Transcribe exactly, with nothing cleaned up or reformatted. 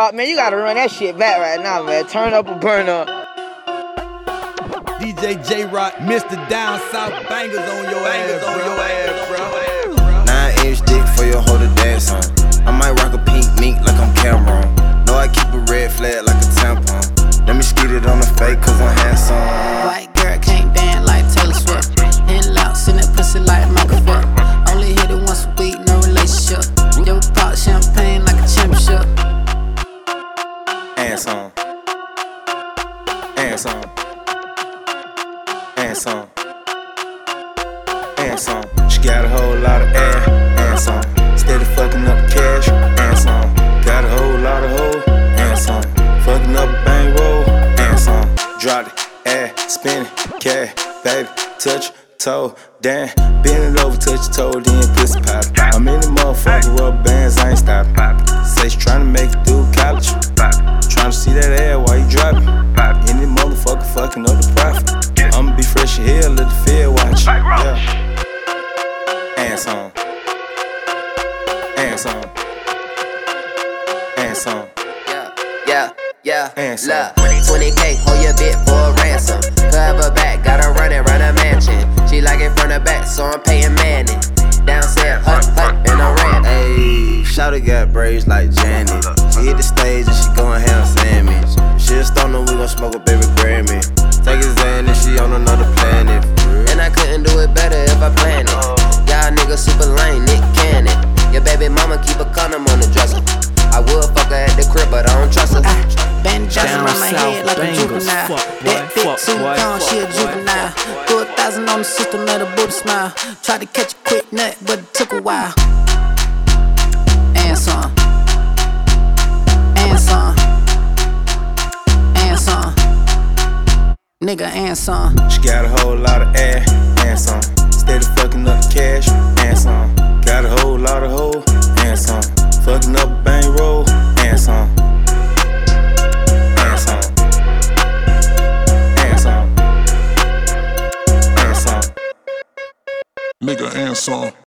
Rock, man, you gotta run that shit back right now, man. Turn up or burn up. D J J-Rock, Mister Down South bangers on your ass, on your ass, bro. Nine inch dick for your hoe to dance on. I might rock a pink mink like I'm Cameron. Know I keep a red flag like a tampon. Let me skeet it on the fake cause I'm handsome. White girl can't dance like Taylor Swift. Hit loud, send that pussy like Michael Phelps. Only hit it once a week, no relationship. Yo, pop champagne like a championship. Handsome. Handsome. Handsome. Handsome. She got a whole lot of air. Handsome. Steady fucking up cash. Handsome. Got a whole lot of hoe. Handsome. Fucking up bang roll. Handsome. Drop it. Air. Spin it. Cash. Baby. Touch. Toe. Damn. Bend it over. Touch your toe. Then pussy pop. I'm in the motherfucking rubber bands. I ain't stopping. Say she tryna make it through college. Tryna see that air while you drop it. Any motherfucker fucking up the profit. I'ma be fresh as hell, let the field watch. Yeah. Handsome. Handsome. Handsome. Yeah, yeah, yeah. Handsome. Look, twenty K, hold your bitch for a ransom. Cover back, gotta run it, run a mansion. She like it from the back, so I'm paying Manning. Downstairs, hut, hut, and a rant. Ayy, shawty got braids like Janet. She hit the stage and she gon' have a sandwich. She a stoner, we gon' smoke a baby Grammy. Take his hand and she on another planet. And I couldn't do it better if I planned it. Y'all niggas super lame, Nick Cannon. Your baby mama keep a condom on the dresser. I would fuck her at the crib, but I don't trust her. Bandages around my head like a juvenile. That big too gone, she a juvenile. Threw a thousand on the system, made a booty smile. Tried to catch a quick nut, but it took a while. And some. And some. And some. Nigga, and some. She got a whole lot of air, and some. Steady fucking up the cash, and some. Got a whole lot of hoe, and some. Fucking up bang roll, and some. And some. And some. And some. Nigga and some.